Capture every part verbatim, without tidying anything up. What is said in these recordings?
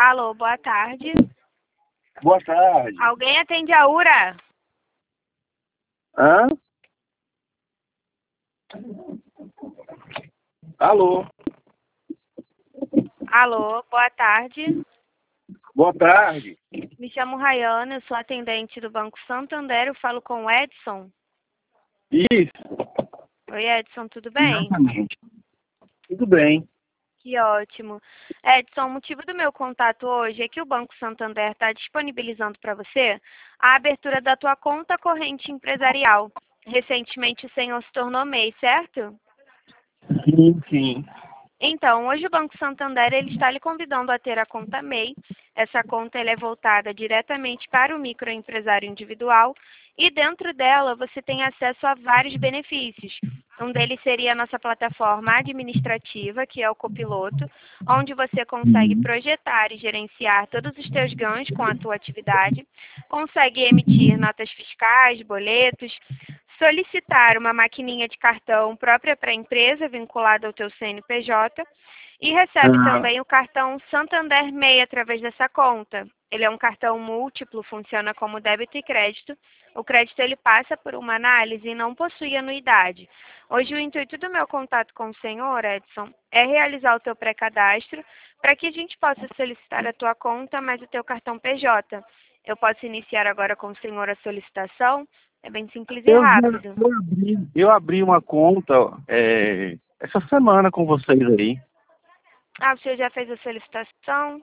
Alô, boa tarde. Boa tarde. Alguém atende a URA? Hã? Alô? Alô, boa tarde. Boa tarde. Me chamo Rayana, eu sou atendente do Banco Santander, eu falo com o Edson. Isso. Oi, Edson, tudo bem? Exatamente. Tudo bem. Que ótimo. Edson, o motivo do meu contato hoje é que o Banco Santander está disponibilizando para você a abertura da tua conta corrente empresarial. Recentemente o senhor se tornou M E I, certo? Sim, sim. Então, hoje o Banco Santander ele está lhe convidando a ter a conta M E I. Essa conta ela é voltada diretamente para o microempresário individual e dentro dela você tem acesso a vários benefícios. Um deles seria a nossa plataforma administrativa, que é o Copiloto, onde você consegue Hum. projetar e gerenciar todos os teus ganhos com a tua atividade, consegue emitir notas fiscais, boletos, solicitar uma maquininha de cartão própria para a empresa vinculada ao teu C N P J e recebe Ah, também o cartão Santander M E I através dessa conta. Ele é um cartão múltiplo, funciona como débito e crédito. O crédito ele passa por uma análise e não possui anuidade. Hoje o intuito do meu contato com o senhor, Edson, é realizar o teu pré-cadastro para que a gente possa solicitar a tua conta mais o teu cartão P J. Eu posso iniciar agora com o senhor a solicitação? É bem simples e eu, já- rápido. eu, abri, eu abri uma conta é, essa semana com vocês aí. Ah, você já fez a solicitação?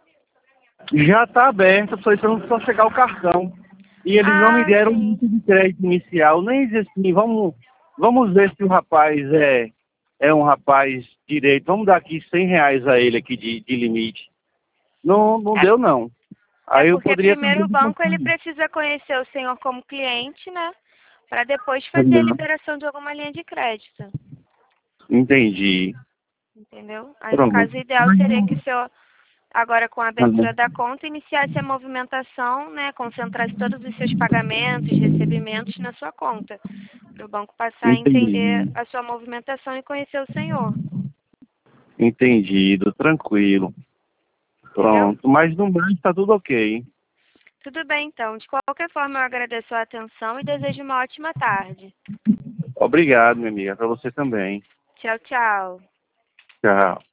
Já está aberta, só esperando só chegar o cartão. E eles não me Ah, deram sim. muito de crédito inicial. Nem disse assim, vamos, vamos ver se o rapaz é, é um rapaz direito. Vamos dar aqui cem reais a ele aqui de, de limite. Não, não É, deu, não. é Aí eu porque poderia primeiro também... o banco ele precisa conhecer o senhor como cliente, né? Para depois fazer a liberação de alguma linha de crédito. Entendi. Entendeu? Aí no Pronto. caso ideal seria que o senhor, agora com a abertura Uhum. da conta, iniciasse a movimentação, né? Concentrasse todos os seus pagamentos, recebimentos na sua conta. Para o banco passar a entender Entendi. a sua movimentação e conhecer o senhor. Entendido. Tranquilo. Entendeu? Pronto. Mas no mais está tudo ok. Tudo bem, então. De qualquer forma, eu agradeço a atenção e desejo uma ótima tarde. Obrigado, minha amiga. Para você também. Tchau, tchau. Tchau.